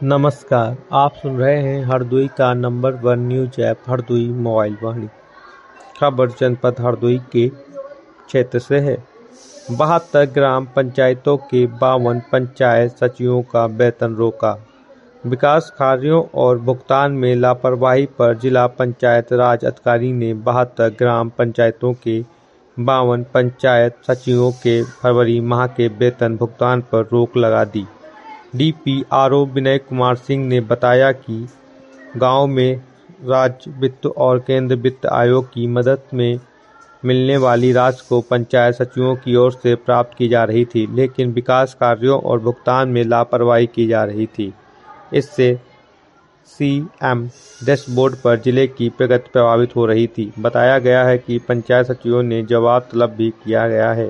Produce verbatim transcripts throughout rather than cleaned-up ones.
नमस्कार, आप सुन रहे हैं हरदोई का number one news app Hardoi mobile Vaani. खबर जनपद हरदोई के क्षेत्र से है। बहत्तर ग्राम पंचायतों के बावन पंचायत सचिवों का वेतन रोका। विकास कार्यों और भुगतान में लापरवाही पर जिला पंचायत राज अधिकारी ने बहत्तर ग्राम पंचायतों के बावन पंचायत सचिवों के फरवरी माह के वेतन भुगतान पर रोक लगा दी। डीपीआरओ विनय कुमार सिंह ने बताया कि गांव में राज्य वित्त और केंद्र वित्त आयोग की मदद में मिलने वाली राशि को पंचायत सचिवों की ओर से प्राप्त की जा रही थी, लेकिन विकास कार्यों और भुगतान में लापरवाही की जा रही थी। इससे सीएम डैशबोर्ड पर जिले की प्रगति प्रभावित हो रही थी। बताया गया है कि पंचायत सचिवों ने जवाब तलब भी किया गया है।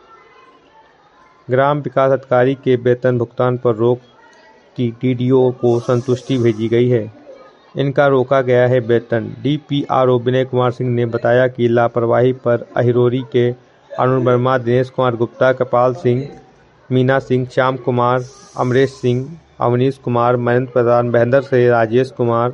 ग्राम विकास अधिकारी के वेतन भुगतान पर रोक की डीडीओ को संतुष्टि भेजी गई है। इनका रोका गया है वेतन। डीपीआरओ विनय कुमार सिंह ने बताया कि लापरवाही पर अहिरोरी के अरुण वर्मा, दिनेश कुमार गुप्ता, कृपाल सिंह, मीना सिंह, श्याम कुमार, अमरेश सिंह, अवनीश कुमार, महेंद्र प्रधान, महेंद्र से राजेश कुमार,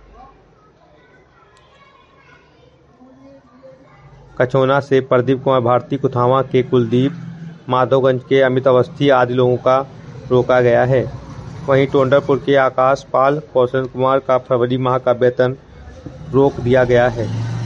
कचौना से प्रदीप कुमार, भारती कुथावा के कुलदीप, माधवगंज के अमित अवस्थी आदि लोगों का रोका गया है। वहीं टोंडरपुर के आकाश पाल, कौशल कुमार का फरवरी माह का वेतन रोक दिया गया है।